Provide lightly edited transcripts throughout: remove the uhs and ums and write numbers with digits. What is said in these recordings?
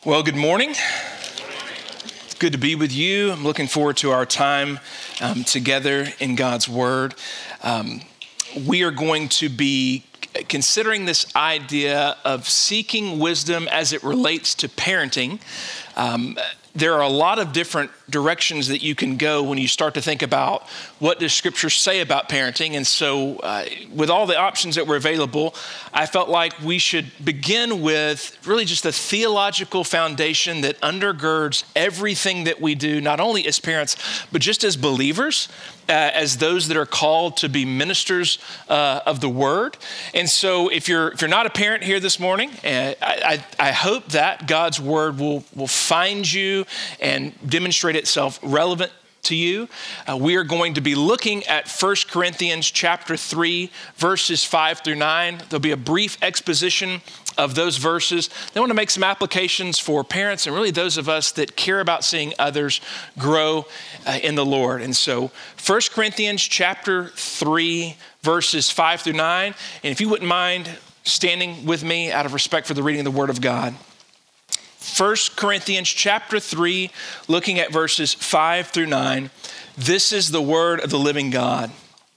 Well, good morning. It's good to be with you. I'm looking forward to our time together in God's Word. We are going to be considering this idea of seeking wisdom as it relates to parenting. There are a lot of different directions that you can go when you start to think about what does Scripture say about parenting. And so with all the options that were available, I felt like we should begin with really just a theological foundation that undergirds everything that we do, not only as parents, but just as believers, as those that are called to be ministers of the Word. And so if you're not a parent here this morning, I hope that God's Word will find you and demonstrate itself relevant to you. We are going to be looking at 1 Corinthians chapter 3, verses 5 through 9. There'll be a brief exposition of those verses. They want to make some applications for parents and really those of us that care about seeing others grow in the Lord. And so 1 Corinthians chapter 3, verses 5 through 9. And if you wouldn't mind standing with me out of respect for the reading of the Word of God. 1 Corinthians chapter 3, looking at verses 5 through 9. This is the word of the living God.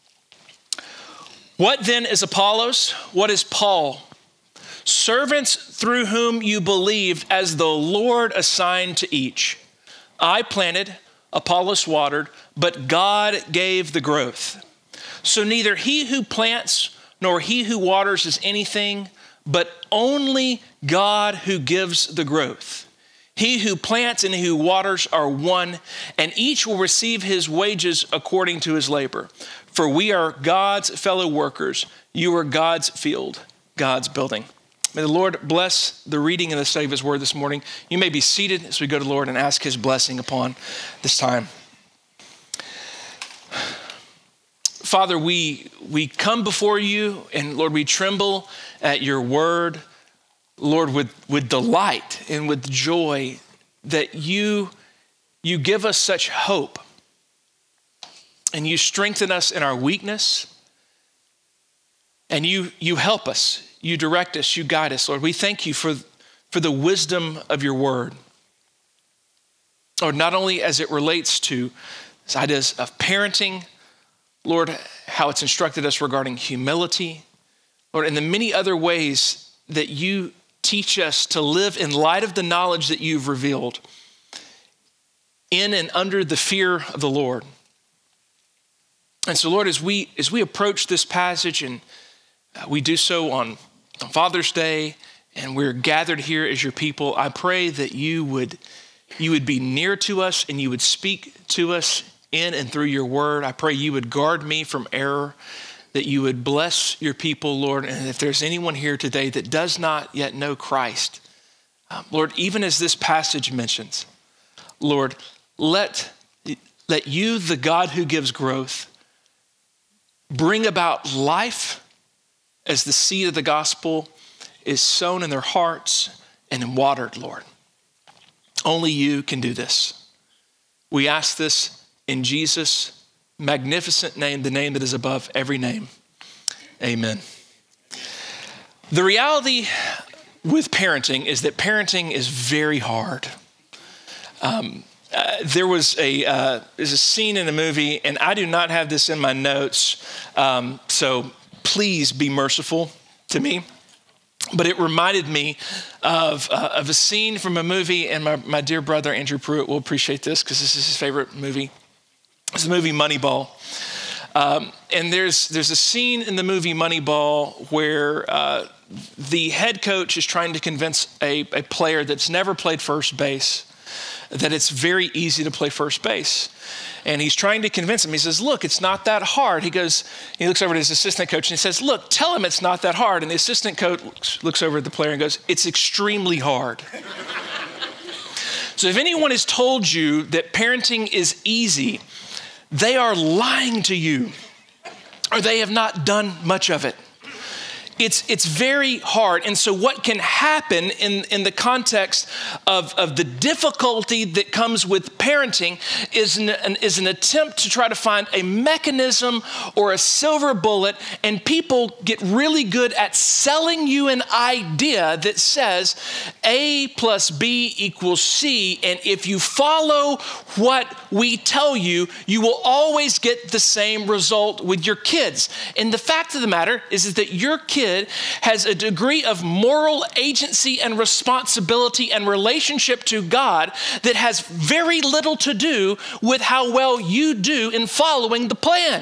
What then is Apollos? What is Paul? Servants through whom you believed as the Lord assigned to each. I planted, Apollos watered, but God gave the growth. So neither he who plants nor he who waters is anything, but only God who gives the growth. He who plants and he who waters are one, and each will receive his wages according to his labor. For we are God's fellow workers. You are God's field, God's building. May the Lord bless the reading and the study of his word this morning. You may be seated as we go to the Lord and ask his blessing upon this time. Father, we come before you, and Lord, we tremble at your word, Lord, with delight and with joy that you give us such hope, and you strengthen us in our weakness, and you help us, you direct us, you guide us, Lord. We thank you for the wisdom of your word, Lord, not only as it relates to this ideas of parenting, Lord, how it's instructed us regarding humility, Lord, and the many other ways that you teach us to live in light of the knowledge that you've revealed in and under the fear of the Lord. And so, Lord, as we approach this passage, and we do so on Father's Day, and we're gathered here as your people, I pray that you would be near to us and you would speak to us in and through your word. I pray you would guard me from error, that you would bless your people, Lord. And if there's anyone here today that does not yet know Christ, Lord, even as this passage mentions, Lord, let you, the God who gives growth, bring about life as the seed of the gospel is sown in their hearts and watered, Lord. Only you can do this. We ask this in Jesus' magnificent name, the name that is above every name. Amen. The reality with parenting is that parenting is very hard. There's a scene in a movie, and I do not have this in my notes, so please be merciful to me. But it reminded me of a scene from a movie, and my dear brother Andrew Pruitt will appreciate this because this is his favorite movie. It's the movie Moneyball. And there's a scene in the movie Moneyball where the head coach is trying to convince a player that's never played first base that it's very easy to play first base. And he's trying to convince him. He says, look, it's not that hard. He looks over at his assistant coach and he says, look, tell him it's not that hard. And the assistant coach looks over at the player and goes, it's extremely hard. So if anyone has told you that parenting is easy, they are lying to you, or they have not done much of it. it's very hard. And so what can happen in the context of the difficulty that comes with parenting is an attempt to try to find a mechanism or a silver bullet, and people get really good at selling you an idea that says A plus B equals C, and if you follow what we tell you, you will always get the same result with your kids. And the fact of the matter is that your kid has a degree of moral agency and responsibility and relationship to God that has very little to do with how well you do in following the plan.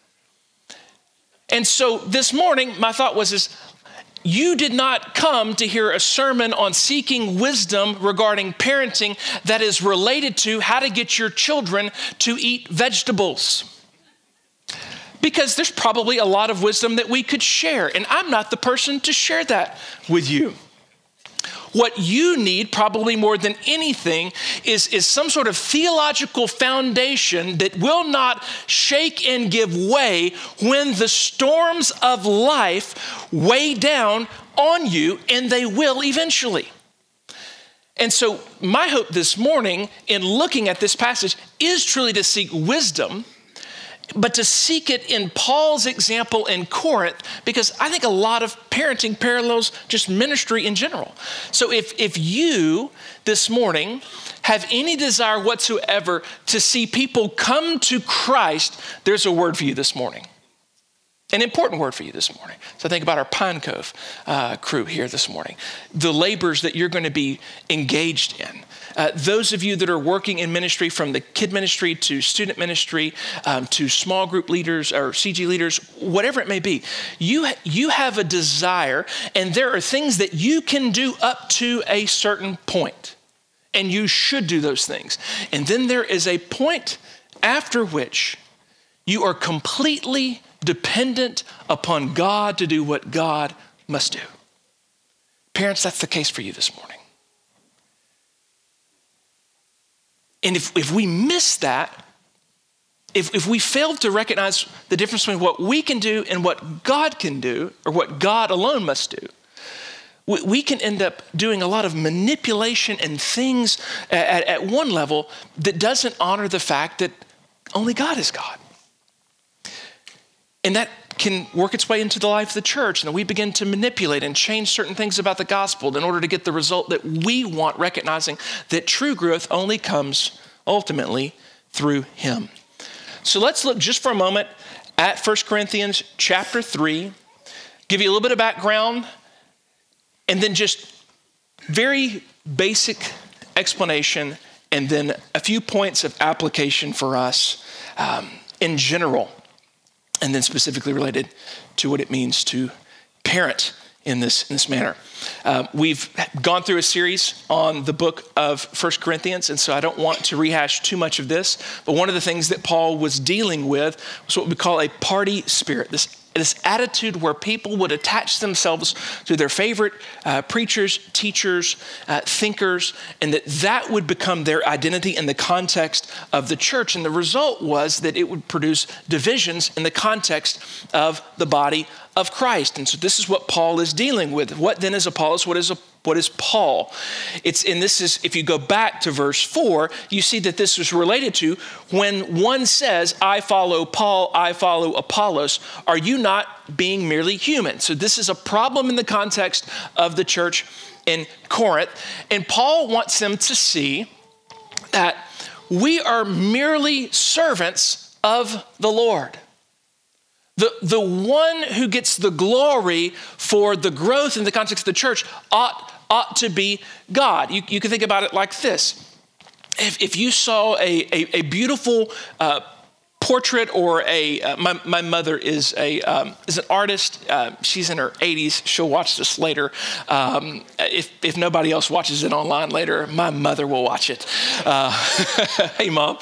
And so this morning, my thought was you did not come to hear a sermon on seeking wisdom regarding parenting that is related to how to get your children to eat vegetables. Because there's probably a lot of wisdom that we could share, and I'm not the person to share that with you. What you need, probably more than anything, is some sort of theological foundation that will not shake and give way when the storms of life weigh down on you, and they will eventually. And so my hope this morning in looking at this passage is truly to seek wisdom, but to seek it in Paul's example in Corinth, because I think a lot of parenting parallels just ministry in general. So if you this morning have any desire whatsoever to see people come to Christ, there's a word for you this morning. An important word for you this morning. So think about our Pine Cove crew here this morning. The labors that you're going to be engaged in. Those of you that are working in ministry, from the kid ministry to student ministry, to small group leaders or CG leaders, whatever it may be, you have a desire, and there are things that you can do up to a certain point, and you should do those things. And then there is a point after which you are completely dependent upon God to do what God must do. Parents, that's the case for you this morning. And if we miss that, if we fail to recognize the difference between what we can do and what God can do, or what God alone must do, we can end up doing a lot of manipulation and things at one level that doesn't honor the fact that only God is God. And that can work its way into the life of the church, and then we begin to manipulate and change certain things about the gospel in order to get the result that we want, recognizing that true growth only comes ultimately through Him. So let's look just for a moment at 1 Corinthians chapter 3, give you a little bit of background, and then just very basic explanation, and then a few points of application for us in general, and then specifically related to what it means to parent in this manner. We've gone through a series on the book of 1 Corinthians, and so I don't want to rehash too much of this, but one of the things that Paul was dealing with was what we call a party spirit, this attitude where people would attach themselves to their favorite preachers, teachers, thinkers, and that would become their identity in the context of the church. And the result was that it would produce divisions in the context of the body of Christ. And so this is what Paul is dealing with. What then is Apollos? What is Paul? If you go back to verse 4, you see that this was related to when one says, I follow Paul, I follow Apollos, are you not being merely human? So this is a problem in the context of the church in Corinth. And Paul wants them to see that we are merely servants of the Lord. The one who gets the glory for the growth in the context of the church ought to be God. You can think about it like this. If you saw a beautiful portrait, or my mother is an artist. She's in her 80s. She'll watch this later. If nobody else watches it online later, my mother will watch it. Hey, Mom.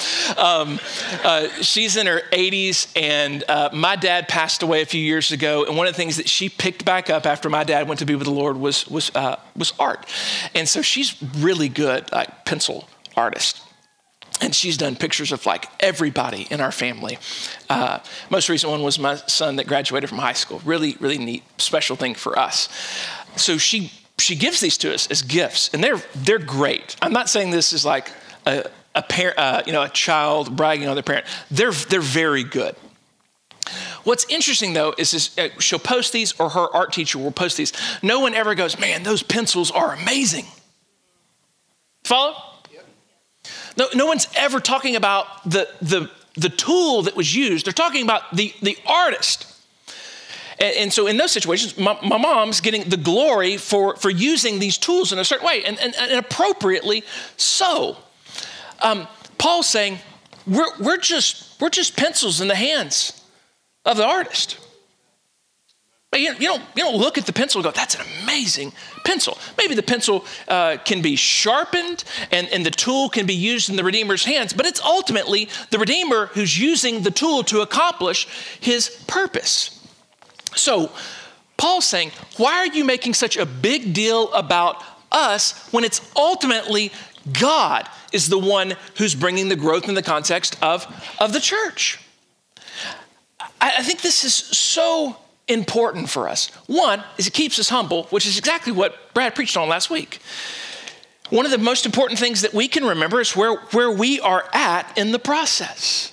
She's in her 80s, and my dad passed away a few years ago. And one of the things that she picked back up after my dad went to be with the Lord was art. And so she's really good, like pencil artist. And she's done pictures of like everybody in our family. Most recent one was my son that graduated from high school. Really, really neat, special thing for us. So she gives these to us as gifts, and they're great. I'm not saying this is like a parent, a child bragging on their parent. They're very good. What's interesting though is she'll post these, or her art teacher will post these. No one ever goes, man, those pencils are amazing. Follow? No one's ever talking about the tool that was used. They're talking about the artist. And so in those situations, my mom's getting the glory for using these tools in a certain way, and appropriately so. Paul's saying, we're just pencils in the hands of the artist. You don't look at the pencil and go, that's an amazing pencil. Maybe the pencil can be sharpened and the tool can be used in the Redeemer's hands, but it's ultimately the Redeemer who's using the tool to accomplish his purpose. So Paul's saying, why are you making such a big deal about us when it's ultimately God is the one who's bringing the growth in the context of the church? I think this is so important for us. One is it keeps us humble, which is exactly what Brad preached on last week. One of the most important things that we can remember is where we are at in the process.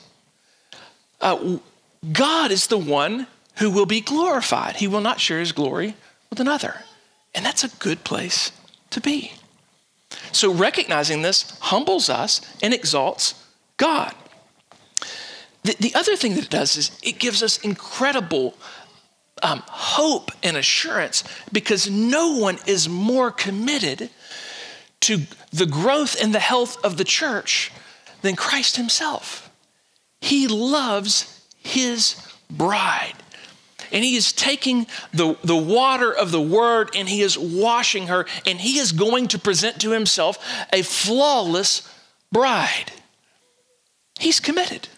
God is the one who will be glorified. He will not share his glory with another. And that's a good place to be. So recognizing this humbles us and exalts God. The other thing that it does is it gives us incredible hope and assurance, because no one is more committed to the growth and the health of the church than Christ himself. He loves his bride, and he is taking the water of the word and he is washing her, and he is going to present to himself a flawless bride. He's committed.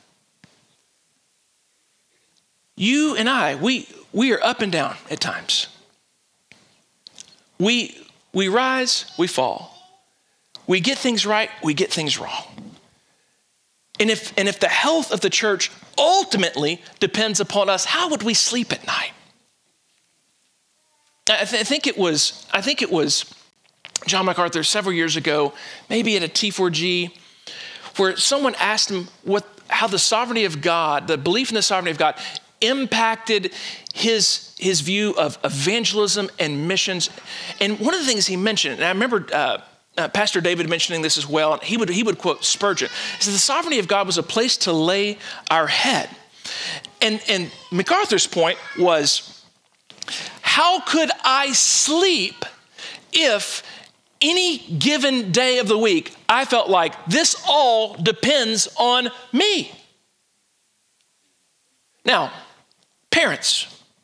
You and I, we are up and down at times. We rise, we fall. We get things right, we get things wrong. And if the health of the church ultimately depends upon us, how would we sleep at night? I think it was John MacArthur several years ago, maybe at a T4G, where someone asked him how the sovereignty of God, the belief in the sovereignty of God, impacted his view of evangelism and missions. And one of the things he mentioned, and I remember Pastor David mentioning this as well, and he would quote Spurgeon. He said, the sovereignty of God was a place to lay our head. And MacArthur's point was, how could I sleep if any given day of the week I felt like this all depends on me? Now, parents,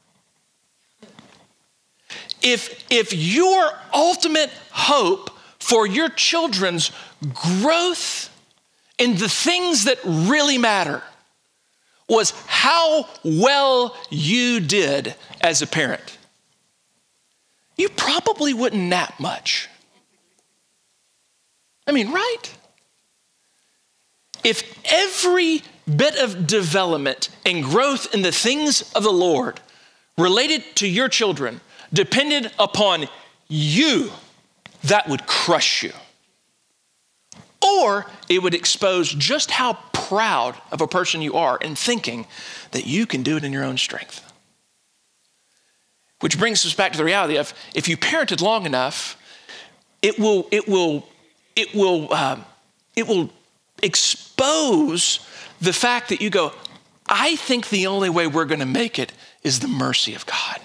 if your ultimate hope for your children's growth in the things that really matter was how well you did as a parent, you probably wouldn't nap much. I mean, right? If every bit of development and growth in the things of the Lord related to your children depended upon you, that would crush you. Or it would expose just how proud of a person you are in thinking that you can do it in your own strength. Which brings us back to the reality of, if you parented long enough, it will expose the fact that you go, I think the only way we're going to make it is the mercy of God.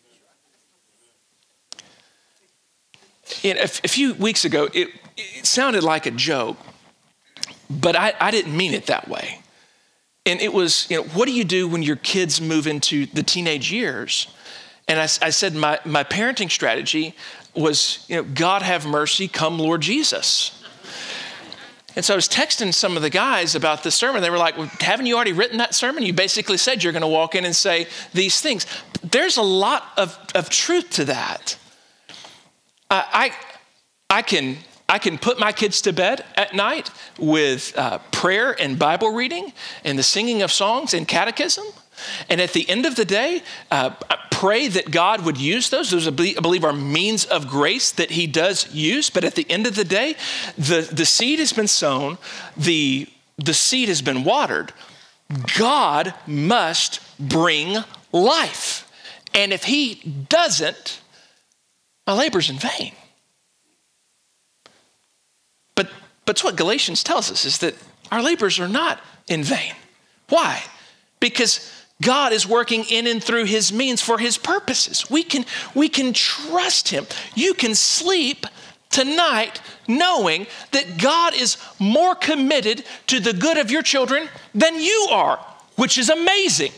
A few weeks ago, it sounded like a joke, but I didn't mean it that way. And it was, what do you do when your kids move into the teenage years? And I said my parenting strategy was, God have mercy, come Lord Jesus. And so I was texting some of the guys about this sermon. They were like, well, haven't you already written that sermon? You basically said you're going to walk in and say these things. There's a lot of truth to that. I can I can put my kids to bed at night with prayer and Bible reading and the singing of songs and catechism. And at the end of the day, I pray that God would use those. Those, I believe, are means of grace that he does use. But at the end of the day, the seed has been sown, the seed has been watered. God must bring life. And if he doesn't, my labor's in vain. But it's what Galatians tells us, is that our labors are not in vain. Why? Because God is working in and through his means for his purposes. We can trust him. You can sleep tonight knowing that God is more committed to the good of your children than you are, which is amazing.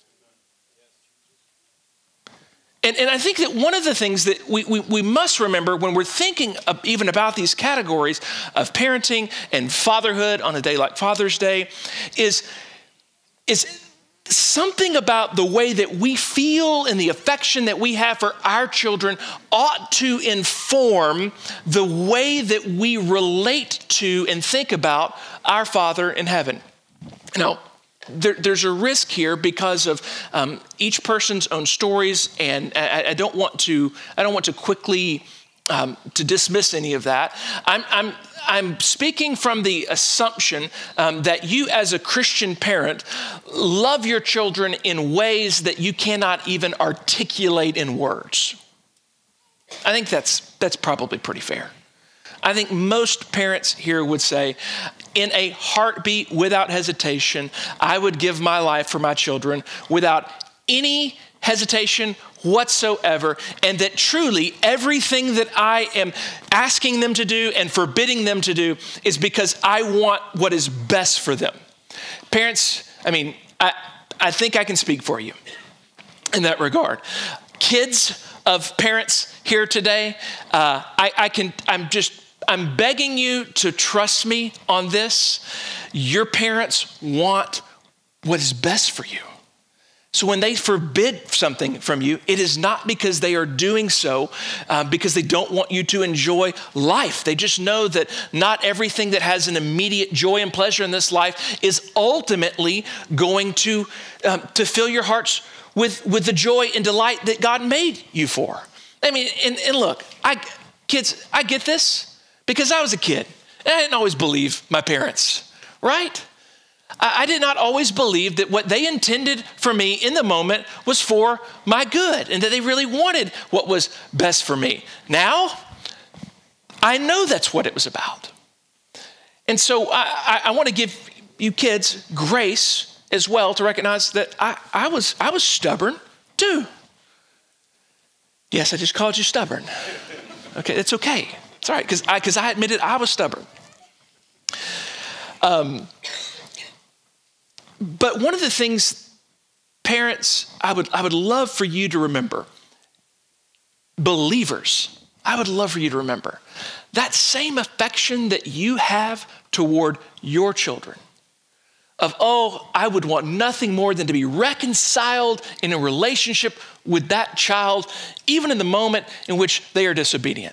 And I think that one of the things that we must remember when we're thinking even about these categories of parenting and fatherhood on a day like Father's Day is something about the way that we feel and the affection that we have for our children ought to inform the way that we relate to and think about our Father in heaven. Now, there's a risk here because of each person's own stories, and I don't want to quickly to dismiss any of that. I'm speaking from the assumption that you, as a Christian parent, love your children in ways that you cannot even articulate in words. I think that's probably pretty fair. I think most parents here would say, in a heartbeat, without hesitation, I would give my life for my children without any hesitation whatsoever, and that truly everything that I am asking them to do and forbidding them to do is because I want what is best for them. Parents, I think I can speak for you in that regard. Kids of parents here today, I'm begging you to trust me on this. Your parents want what is best for you. So when they forbid something from you, it is not because they are doing so because they don't want you to enjoy life. They just know that not everything that has an immediate joy and pleasure in this life is ultimately going to fill your hearts with the joy and delight that God made you for. And look, kids, I get this. Because I was a kid, and I didn't always believe my parents, right? I did not always believe that what they intended for me in the moment was for my good, and that they really wanted what was best for me. Now, I know that's what it was about. And so I want to give you kids grace as well to recognize that I was stubborn too. Yes, I just called you stubborn. Okay, it's okay. It's all right, because I admitted I was stubborn. But one of the things, parents, I would love for you to remember, believers, I would love for you to remember, that same affection that you have toward your children, of, I would want nothing more than to be reconciled in a relationship with that child, even in the moment in which they are disobedient.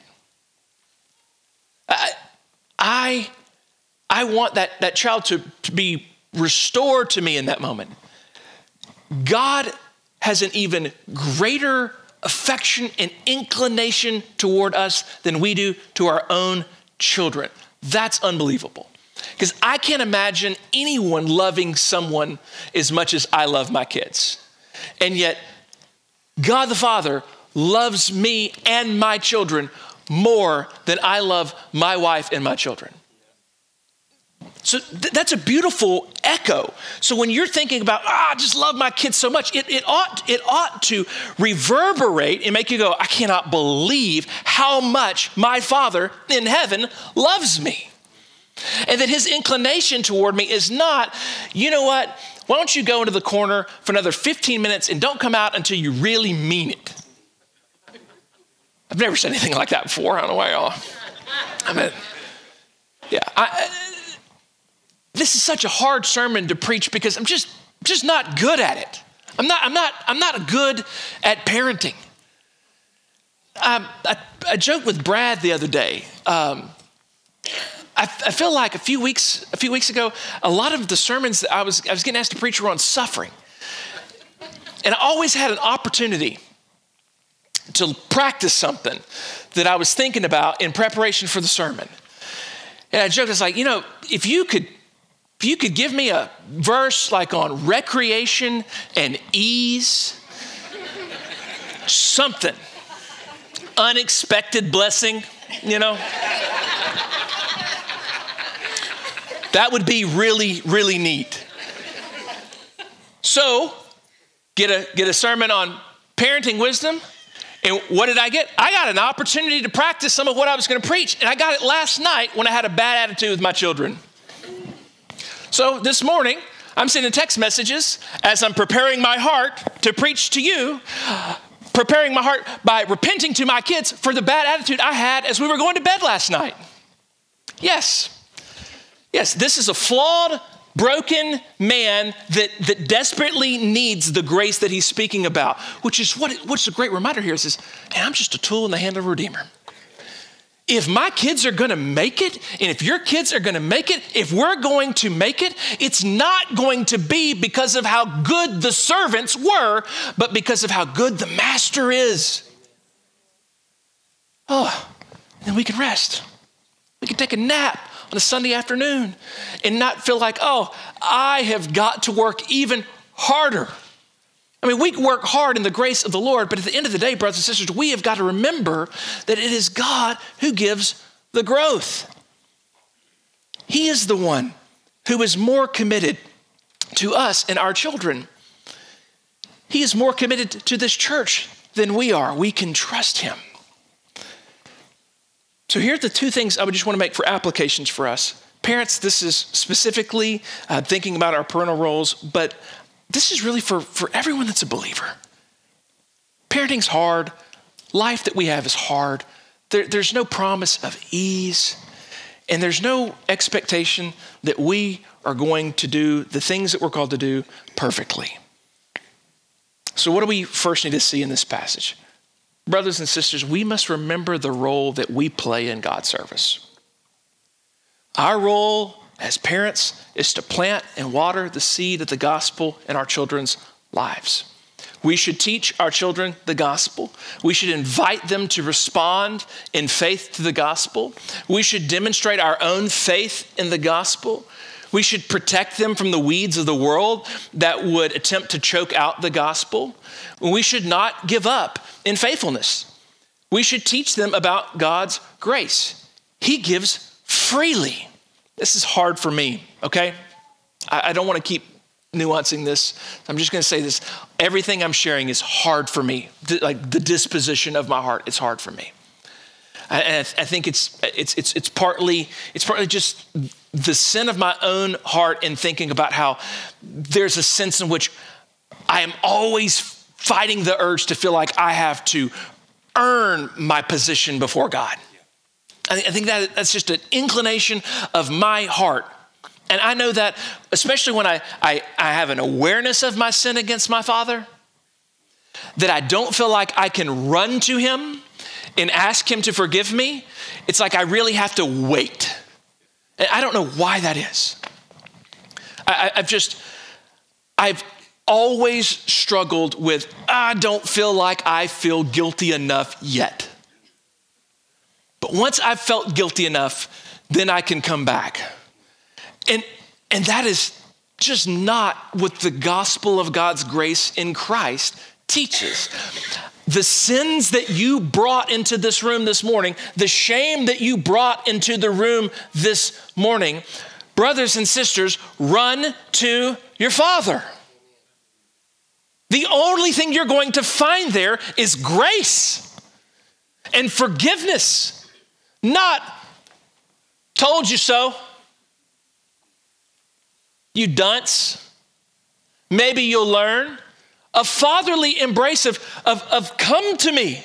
I want that child to be restored to me in that moment. God has an even greater affection and inclination toward us than we do to our own children. That's unbelievable. Because I can't imagine anyone loving someone as much as I love my kids. And yet, God the Father loves me and my children more than I love my wife and my children. So that's a beautiful echo. So when you're thinking about, I just love my kids so much, it ought to reverberate and make you go, I cannot believe how much my Father in heaven loves me. And that his inclination toward me is not, you know what, why don't you go into the corner for another 15 minutes and don't come out until you really mean it. I've never said anything like that before. I don't know why y'all. This is such a hard sermon to preach because I'm just not good at it. I'm not good at parenting. I joked with Brad the other day. I feel like a few weeks ago, a lot of the sermons that I was getting asked to preach were on suffering. And I always had an opportunity to practice something that I was thinking about in preparation for the sermon. And I joked, I was like, if you could give me a verse like on recreation and ease, something, unexpected blessing, that would be really, really neat. So, get a sermon on parenting wisdom. And what did I get? I got an opportunity to practice some of what I was going to preach. And I got it last night when I had a bad attitude with my children. So this morning, I'm sending text messages as I'm preparing my heart to preach to you, preparing my heart by repenting to my kids for the bad attitude I had as we were going to bed last night. Yes, this is a flawed, broken man that desperately needs the grace that he's speaking about, which is what's a great reminder here is, I'm just a tool in the hand of a Redeemer. If my kids are going to make it, and if your kids are going to make it, if we're going to make it, it's not going to be because of how good the servants were, but because of how good the master is. Oh, and then we can rest. We can take a nap on a Sunday afternoon and not feel like, I have got to work even harder. I mean, we work hard in the grace of the Lord, but at the end of the day, brothers and sisters, we have got to remember that it is God who gives the growth. He is the one who is more committed to us and our children. He is more committed to this church than we are. We can trust him. So here are the two things I would just want to make for applications for us. Parents, this is specifically thinking about our parental roles, but this is really for everyone that's a believer. Parenting's hard. Life that we have is hard. There's no promise of ease, and there's no expectation that we are going to do the things that we're called to do perfectly. So what do we first need to see in this passage? Brothers and sisters, we must remember the role that we play in God's service. Our role as parents is to plant and water the seed of the gospel in our children's lives. We should teach our children the gospel. We should invite them to respond in faith to the gospel. We should demonstrate our own faith in the gospel. We should protect them from the weeds of the world that would attempt to choke out the gospel. We should not give up in faithfulness. We should teach them about God's grace. He gives freely. This is hard for me, okay? I don't want to keep nuancing this. I'm just going to say this. Everything I'm sharing is hard for me. Like the disposition of my heart, it's hard for me. And I think it's partly just the sin of my own heart in thinking about how there's a sense in which I am always fighting the urge to feel like I have to earn my position before God. I think that's just an inclination of my heart. And I know that, especially when I have an awareness of my sin against my father, that I don't feel like I can run to him and ask him to forgive me. It's like I really have to wait. And I don't know why that is. I've always struggled with, I don't feel like I feel guilty enough yet. But once I've felt guilty enough, then I can come back. And that is just not what the gospel of God's grace in Christ teaches. The sins that you brought into this room this morning, the shame that you brought into the room this morning, brothers and sisters, run to your Father. The only thing you're going to find there is grace and forgiveness. Not, told you so. You dunce. Maybe you'll learn. A fatherly embrace of come to me.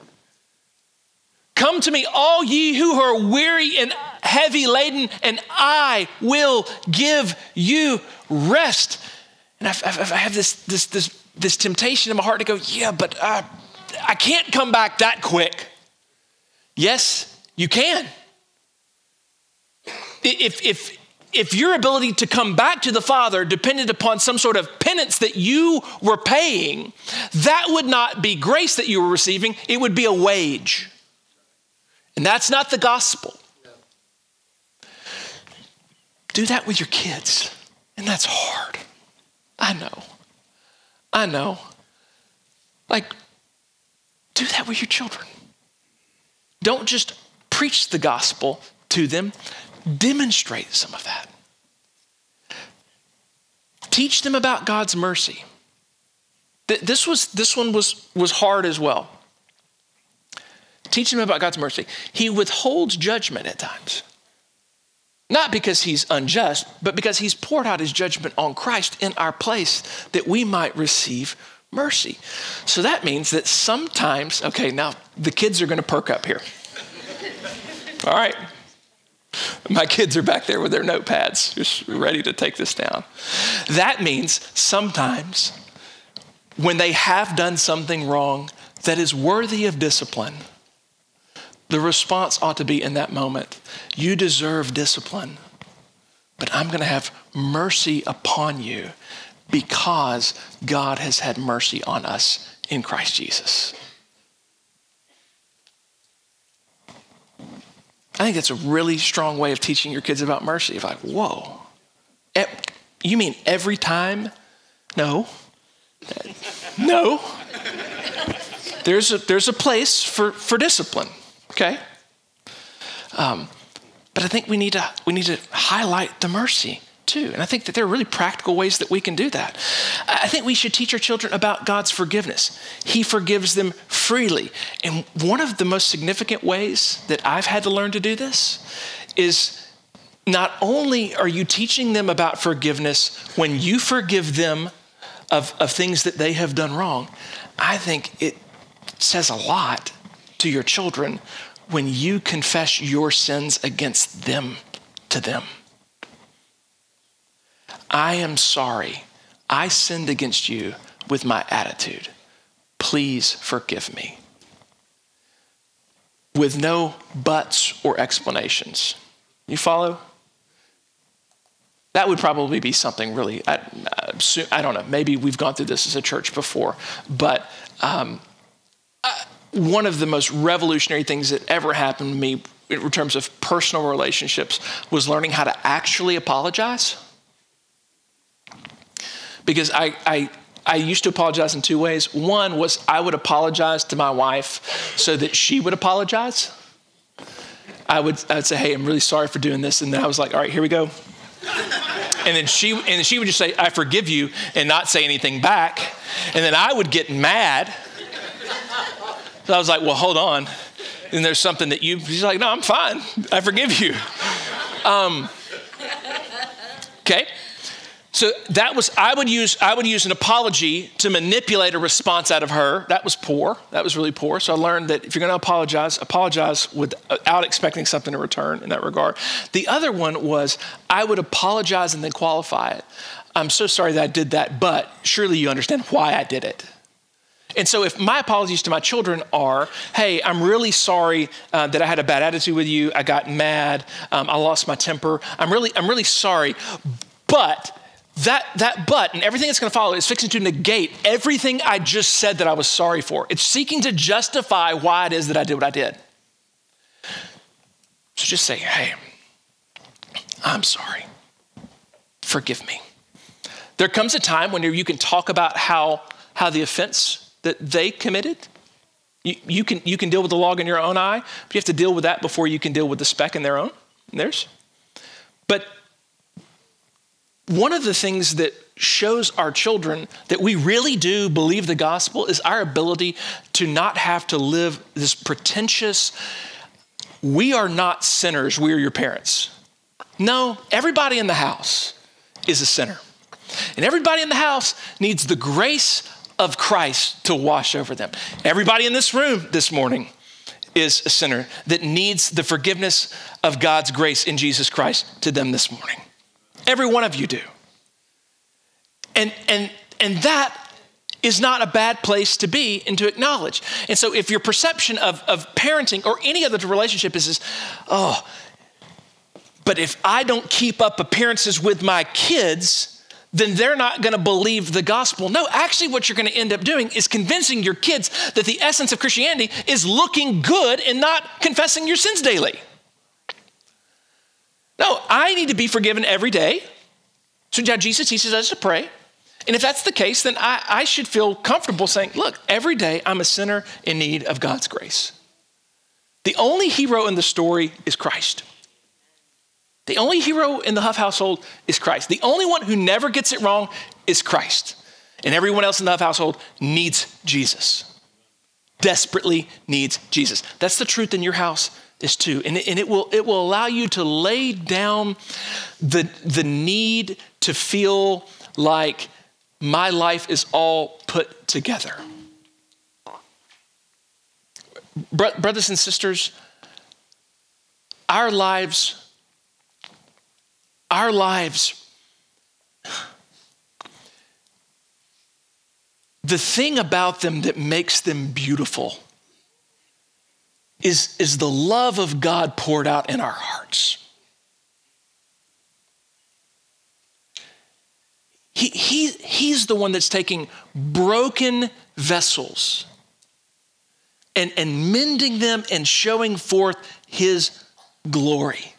Come to me, all ye who are weary and heavy laden, and I will give you rest. And I have this temptation in my heart to go, but I can't come back that quick. Yes, you can. if your ability to come back to the Father depended upon some sort of penance that you were paying, that would not be grace that you were receiving. It would be a wage. And that's not the gospel. Do that with your kids. And that's hard. I know. Like, do that with your children. Don't just preach the gospel to them. Demonstrate some of that. Teach them about God's mercy. This one was hard as well. Teach them about God's mercy. He withholds judgment at times. Not because he's unjust, but because he's poured out his judgment on Christ in our place that we might receive mercy. So that means that sometimes, okay, now the kids are going to perk up here. All right. My kids are back there with their notepads, just ready to take this down. That means sometimes when they have done something wrong that is worthy of discipline, the response ought to be in that moment, you deserve discipline, but I'm going to have mercy upon you because God has had mercy on us in Christ Jesus. I think that's a really strong way of teaching your kids about mercy. It's like, whoa, you mean every time? No. There's a place for discipline, okay? But I think we need to highlight the mercy too. And I think that there are really practical ways that we can do that. I think we should teach our children about God's forgiveness. He forgives them freely. And one of the most significant ways that I've had to learn to do this is not only are you teaching them about forgiveness when you forgive them of things that they have done wrong, I think it says a lot to your children when you confess your sins against them to them. I am sorry. I sinned against you with my attitude. Please forgive me. With no buts or explanations. You follow? That would probably be something really, I don't know, maybe we've gone through this as a church before, but one of the most revolutionary things that ever happened to me in terms of personal relationships was learning how to actually apologize. Because I used to apologize in two ways. One was I would apologize to my wife so that she would apologize. I would say, hey, I'm really sorry for doing this. And then I was like, all right, here we go. And then she would just say, I forgive you, and not say anything back. And then I would get mad. So I was like, well, hold on. And there's something that she's like, no, I'm fine. I forgive you. Okay. So I would use an apology to manipulate a response out of her. That was poor. That was really poor. So I learned that if you're going to apologize without expecting something in return in that regard. The other one was I would apologize and then qualify it. I'm so sorry that I did that, but surely you understand why I did it. And so if my apologies to my children are, hey, I'm really sorry that I had a bad attitude with you. I got mad. I lost my temper. I'm really sorry, but that but and everything that's going to follow is fixing to negate everything I just said that I was sorry for. It's seeking to justify why it is that I did what I did. So just say, hey, I'm sorry. Forgive me. There comes a time when you can talk about how the offense that they committed, you can deal with the log in your own eye, but you have to deal with that before you can deal with the speck in theirs. But one of the things that shows our children that we really do believe the gospel is our ability to not have to live this pretentious, we are not sinners, we are your parents. No, everybody in the house is a sinner. And everybody in the house needs the grace of Christ to wash over them. Everybody in this room this morning is a sinner that needs the forgiveness of God's grace in Jesus Christ to them this morning. Every one of you do. And that is not a bad place to be and to acknowledge. And so if your perception of parenting or any other relationship is But if I don't keep up appearances with my kids, then they're not going to believe the gospel. No, actually what you're going to end up doing is convincing your kids that the essence of Christianity is looking good and not confessing your sins daily. No, I need to be forgiven every day. So Jesus teaches us to pray. And if that's the case, then I should feel comfortable saying, look, every day I'm a sinner in need of God's grace. The only hero in the story is Christ. The only hero in the Huff household is Christ. The only one who never gets it wrong is Christ. And everyone else in the Huff household needs Jesus. Desperately needs Jesus. That's the truth in your house is too. And it will allow you to lay down the need to feel like my life is all put together. Brothers and sisters, our lives, the thing about them that makes them beautiful is the love of God poured out in our hearts. He's the one that's taking broken vessels and mending them and showing forth his glory.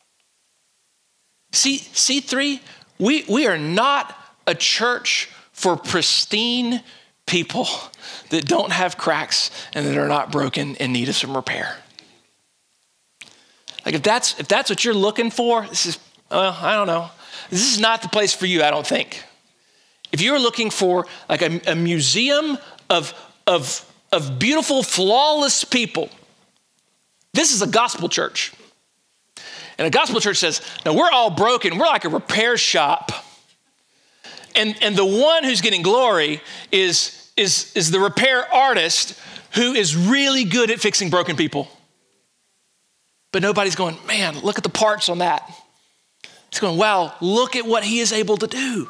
See, C3, we are not a church for pristine people that don't have cracks and that are not broken in need of some repair. Like if that's what you're looking for, I don't know. This is not the place for you, I don't think. If you're looking for like a museum of beautiful, flawless people, this is a gospel church. And a gospel church says, no, we're all broken. We're like a repair shop. And the one who's getting glory is the repair artist who is really good at fixing broken people. But nobody's going, man, look at the parts on that. It's going, wow, look at what he is able to do.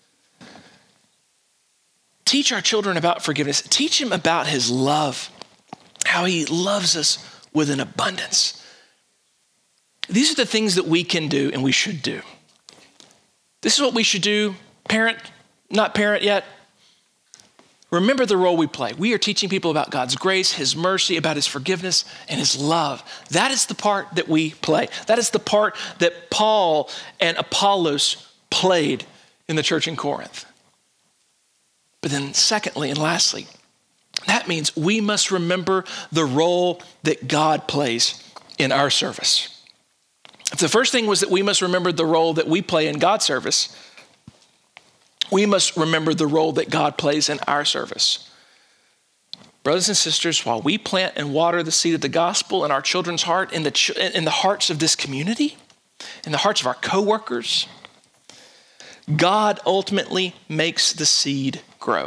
Teach our children about forgiveness. Teach them about his love, how he loves us with an abundance. These are the things that we can do and we should do. This is what we should do. Parent, not parent yet. Remember the role we play. We are teaching people about God's grace, his mercy, about his forgiveness, and his love. That is the part that we play. That is the part that Paul and Apollos played in the church in Corinth. But then secondly and lastly, that means we must remember the role that God plays in our service. If the first thing was that we must remember the role that we play in God's service, we must remember the role that God plays in our service. Brothers and sisters, while we plant and water the seed of the gospel in our children's heart, in the hearts of this community, in the hearts of our coworkers, God ultimately makes the seed grow.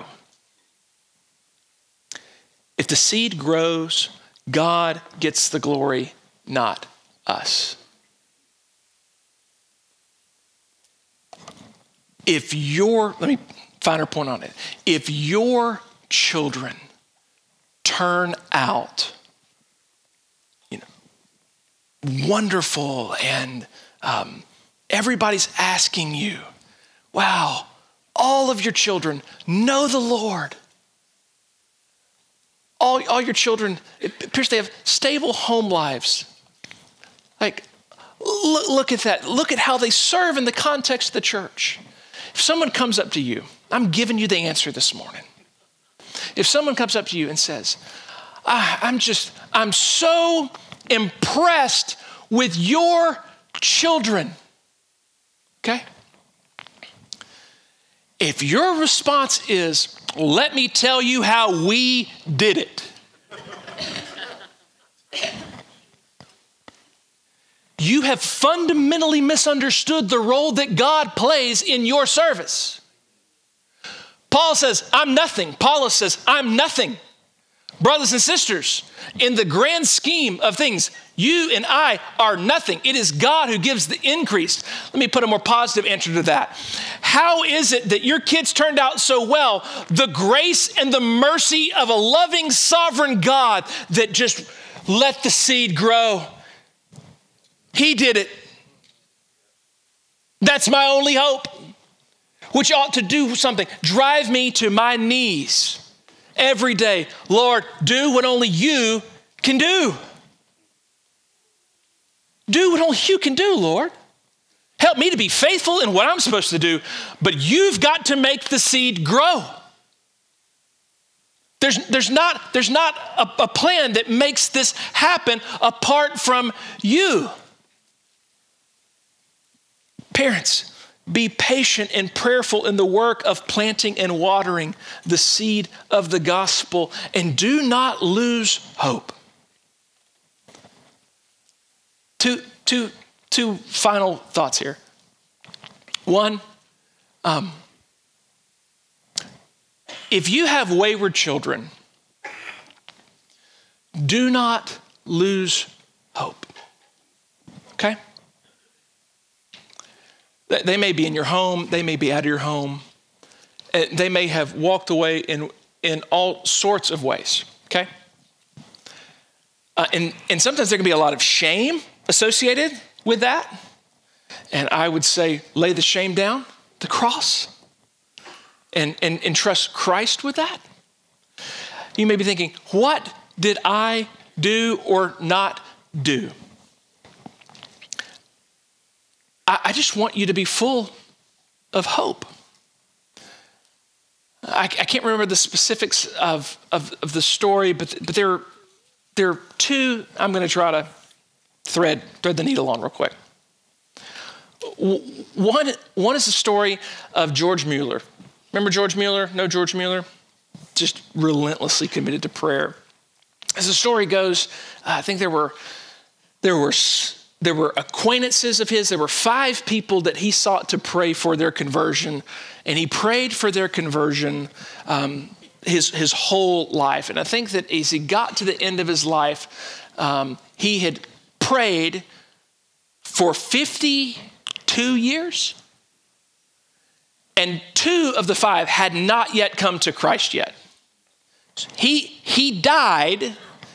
If the seed grows, God gets the glory, not us. Let me finer point on it. If your children turn out, wonderful and everybody's asking you, wow, all of your children know the Lord. All your children, it appears they have stable home lives. Like, look at that. Look at how they serve in the context of the church. If someone comes up to you, I'm giving you the answer this morning. If someone comes up to you and says, I'm so impressed with your children, okay? If your response is, let me tell you how we did it, you have fundamentally misunderstood the role that God plays in your service. Paul says, I'm nothing. Apollos says, I'm nothing. Brothers and sisters, in the grand scheme of things, you and I are nothing. It is God who gives the increase. Let me put a more positive answer to that. How is it that your kids turned out so well? The grace and the mercy of a loving, sovereign God that just let the seed grow. He did it. That's my only hope, which ought to do something. Drive me to my knees every day. Lord, do what only you can do. Do what only you can do, Lord. Help me to be faithful in what I'm supposed to do, but you've got to make the seed grow. There's not a plan that makes this happen apart from you. Parents, be patient and prayerful in the work of planting and watering the seed of the gospel, and do not lose hope. Two final thoughts here. One, if you have wayward children, do not lose hope. Okay? They may be in your home. They may be out of your home. They may have walked away in all sorts of ways. Okay? And sometimes there can be a lot of shame associated with that. And I would say lay the shame down, the cross, and trust Christ with that. You may be thinking, what did I do or not do? I just want you to be full of hope. I can't remember the specifics of the story, but there are two I'm going to try to thread the needle on real quick. One is the story of George Mueller. Remember George Mueller? Know George Mueller? Just relentlessly committed to prayer. As the story goes, I think there were acquaintances of his. There were 5 people that he sought to pray for their conversion, and he prayed for their conversion his whole life. And I think that as he got to the end of his life, he had prayed for 52 years, and 2 of the 5 had not yet come to Christ yet. He died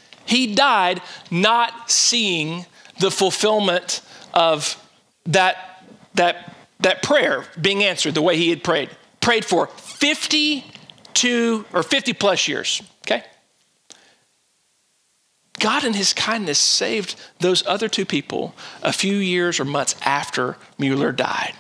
not seeing the fulfillment of that prayer being answered the way he had prayed for 52 or 50 plus years, okay? God in his kindness saved those other 2 people a few years or months after Mueller died.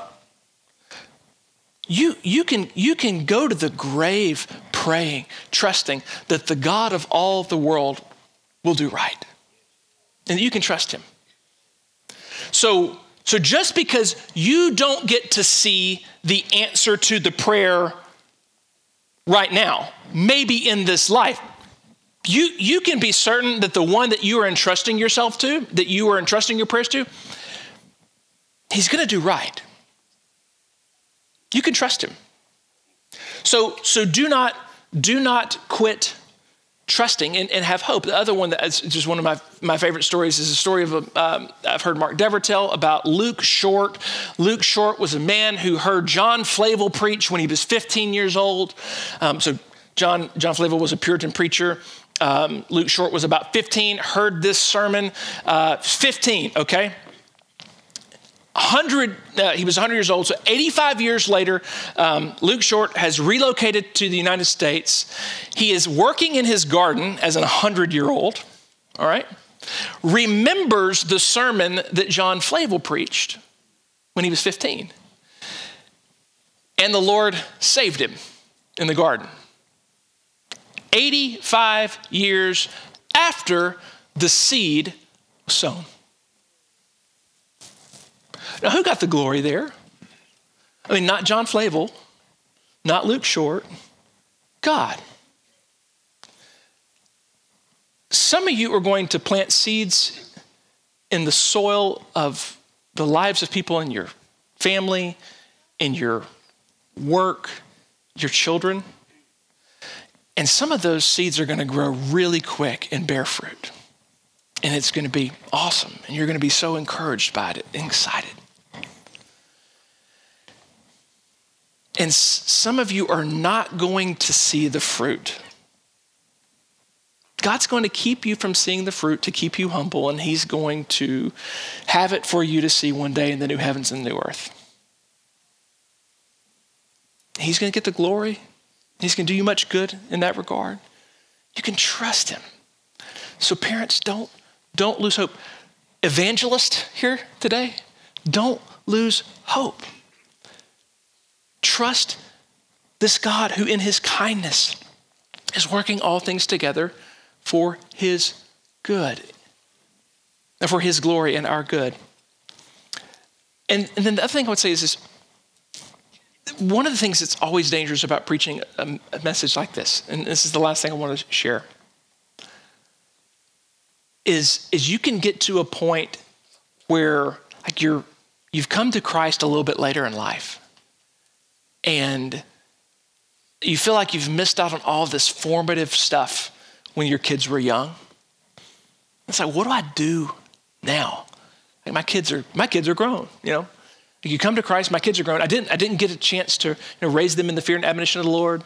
You can go to the grave praying, trusting that the God of all the world will do right. And you can trust him. So just because you don't get to see the answer to the prayer right now, maybe in this life, you can be certain that the one that you are entrusting yourself to, that you are entrusting your prayers to, he's going to do right. You can trust him. So do not quit trusting and have hope. The other one that is just one of my favorite stories is a story of I've heard Mark Dever tell about Luke Short. Luke Short was a man who heard John Flavel preach when he was 15 years old. So John Flavel was a Puritan preacher. Luke Short was about 15, heard this sermon, 15, okay? He was 100 years old, so 85 years later, Luke Short has relocated to the United States. He is working in his garden as an 100-year-old, all right? Remembers the sermon that John Flavel preached when he was 15. And the Lord saved him in the garden. 85 years after the seed was sown. Now, who got the glory there? I mean, not John Flavel, not Luke Short, God. Some of you are going to plant seeds in the soil of the lives of people in your family, in your work, your children. And some of those seeds are going to grow really quick and bear fruit. And it's going to be awesome. And you're going to be so encouraged by it and excited. And some of you are not going to see the fruit God's going to keep you from seeing the fruit to keep you humble, and he's going to have it for you to see one day in the new heavens and new earth. He's going to get the glory. He's going to do you much good in that regard. You can trust him. So parents, don't lose hope. Evangelist here today, don't lose hope. Trust this God who in his kindness is working all things together for his good and for his glory and our good. And then the other thing I would say is this. One of the things that's always dangerous about preaching a message like this, and this is the last thing I want to share, is you can get to a point where like you've come to Christ a little bit later in life, and you feel like you've missed out on all this formative stuff when your kids were young. It's like, what do I do now? Like my kids are grown, you know. You come to Christ, my kids are grown. I didn't get a chance to raise them in the fear and admonition of the Lord.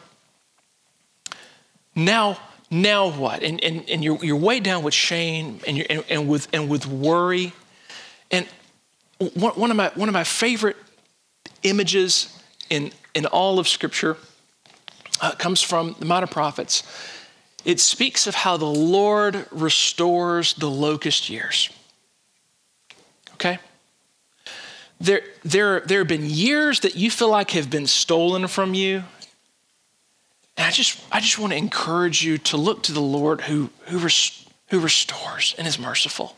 Now what? And you're weighed down with shame and with worry. And one of my favorite images in all of Scripture comes from the Minor Prophets. It speaks of how the Lord restores the locust years. Okay? There have been years that you feel like have been stolen from you. And I just want to encourage you to look to the Lord who restores and is merciful.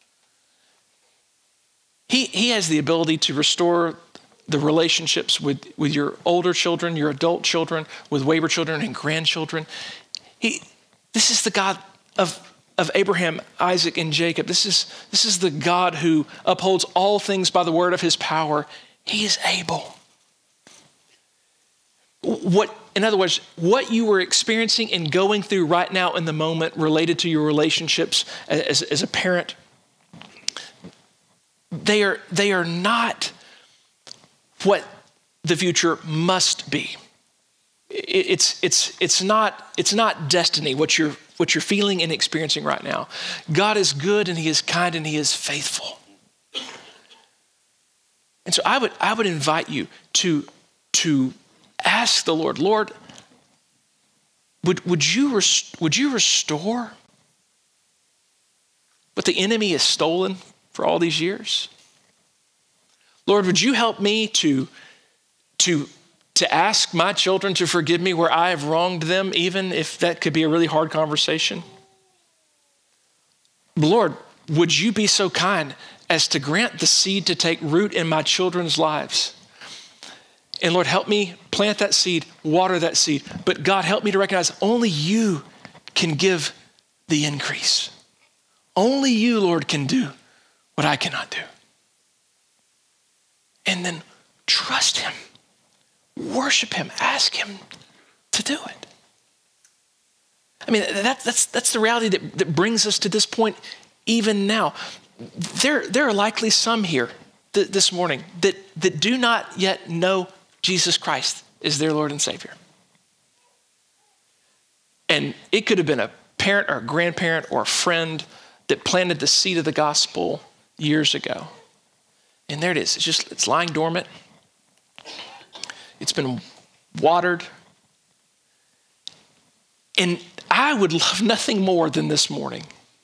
He has the ability to restore the relationships with your older children, your adult children, with wayward children and grandchildren. This is the God of Abraham, Isaac, and Jacob. This is the God who upholds all things by the word of his power. He is able. In other words, what you were experiencing and going through right now in the moment related to your relationships as a parent, they are not what the future must be. It's not destiny, what you're feeling and experiencing right now. God is good and he is kind and he is faithful. And so I would invite you to ask the Lord, would you restore what the enemy has stolen for all these years? Lord, would you help me to ask my children to forgive me where I have wronged them, even if that could be a really hard conversation? Lord, would you be so kind as to grant the seed to take root in my children's lives? And Lord, help me plant that seed, water that seed. But God, help me to recognize only you can give the increase. Only you, Lord, can do what I cannot do. And then trust him. Worship him, ask him to do it. I mean, that's the reality that brings us to this point even now. There are likely some here this morning that do not yet know Jesus Christ is their Lord and Savior. And it could have been a parent or a grandparent or a friend that planted the seed of the gospel years ago. And there it is. It's lying dormant. It's been watered. And I would love nothing more than this morning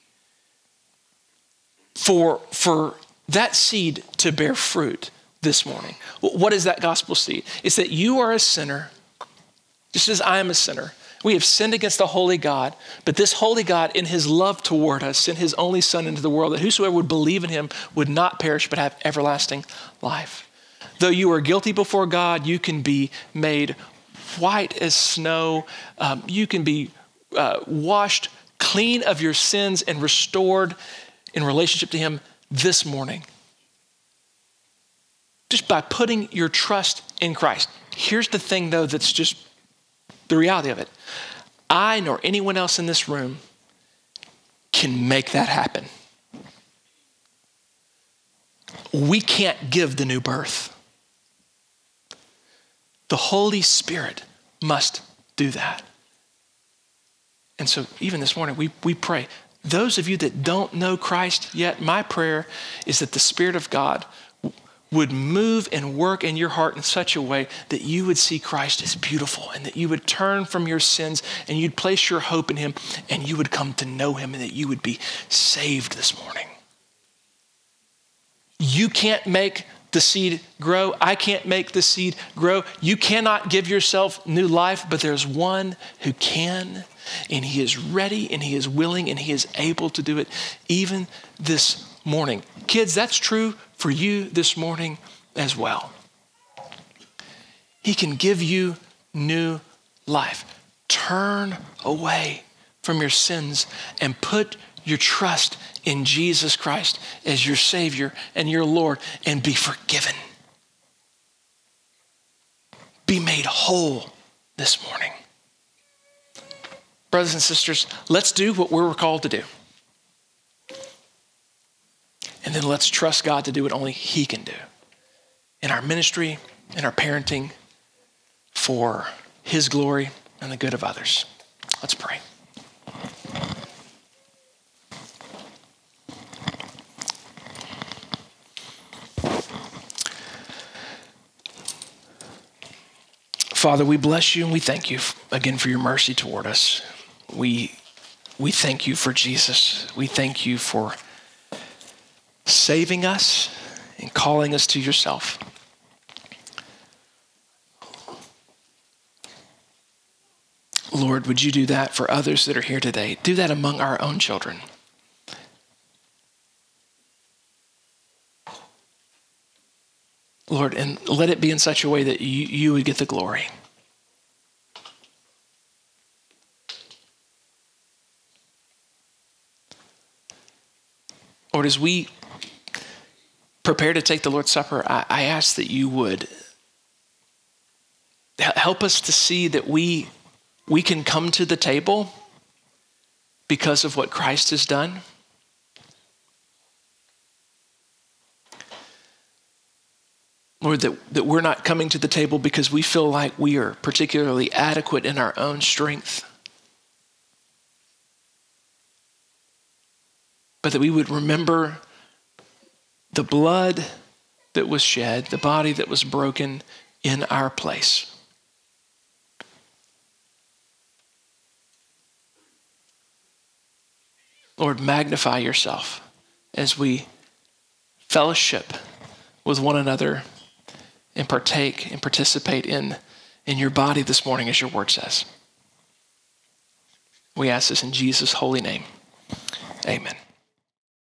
for that seed to bear fruit this morning. What is that gospel seed? It's that you are a sinner, just as I am a sinner. We have sinned against the holy God, but this holy God in his love toward us sent his only son into the world, that whosoever would believe in him would not perish but have everlasting life. Though you are guilty before God, you can be made white as snow. You can be washed clean of your sins and restored in relationship to him this morning. Just by putting your trust in Christ. Here's the thing, though, that's just the reality of it. I nor anyone else in this room can make that happen. We can't give the new birth. The Holy Spirit must do that. And so even this morning, we pray. Those of you that don't know Christ yet, my prayer is that the Spirit of God would move and work in your heart in such a way that you would see Christ as beautiful and that you would turn from your sins and you'd place your hope in him and you would come to know him and that you would be saved this morning. You can't make the seed grow. I can't make the seed grow. You cannot give yourself new life, but there's one who can, and he is ready and he is willing and he is able to do it even this morning. Kids, that's true for you this morning as well. He can give you new life. Turn away from your sins and put your trust in Jesus Christ as your Savior and your Lord and be forgiven. Be made whole this morning. Brothers and sisters, let's do what we're called to do. And then let's trust God to do what only he can do in our ministry, in our parenting, for his glory and the good of others. Let's pray. Father, we bless you and we thank you again for your mercy toward us. We thank you for Jesus. We thank you for saving us and calling us to yourself. Lord, would you do that for others that are here today? Do that among our own children. Lord, and let it be in such a way that you would get the glory. Lord, as we prepare to take the Lord's Supper, I ask that you would help us to see that we can come to the table because of what Christ has done. Lord, that we're not coming to the table because we feel like we are particularly adequate in our own strength, but that we would remember the blood that was shed, the body that was broken in our place. Lord, magnify yourself as we fellowship with one another and partake and participate in your body this morning, as your word says. We ask this in Jesus' holy name. Amen.